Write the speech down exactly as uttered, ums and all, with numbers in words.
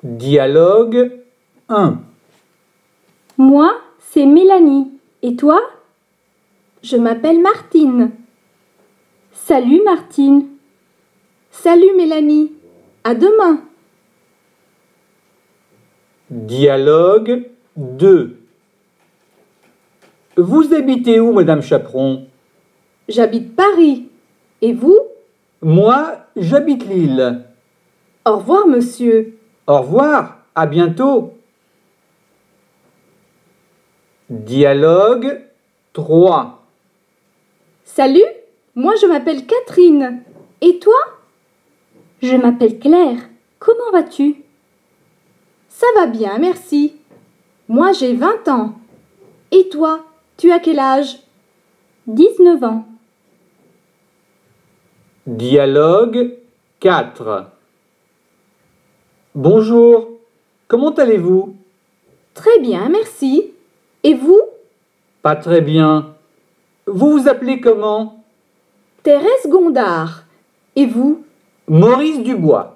Dialogue un. Moi, c'est Mélanie. Et toi? Je m'appelle Martine. Salut Martine. Salut Mélanie. À demain. Dialogue deux. Vous habitez où, Madame Chaperon? J'habite Paris. Et vous? Moi, j'habite Lille. Au revoir, monsieur. Au revoir, à bientôt. Dialogue trois. Salut, moi je m'appelle Catherine. Et toi? Je m'appelle Claire. Comment vas-tu? Ça va bien, merci. Moi j'ai vingt ans. Et toi, tu as quel âge? dix-neuf ans. Dialogue quatre. Bonjour, comment allez-vous? Très bien, merci. Et vous? Pas très bien. Vous vous appelez comment? Thérèse Gondard. Et vous? Maurice Dubois.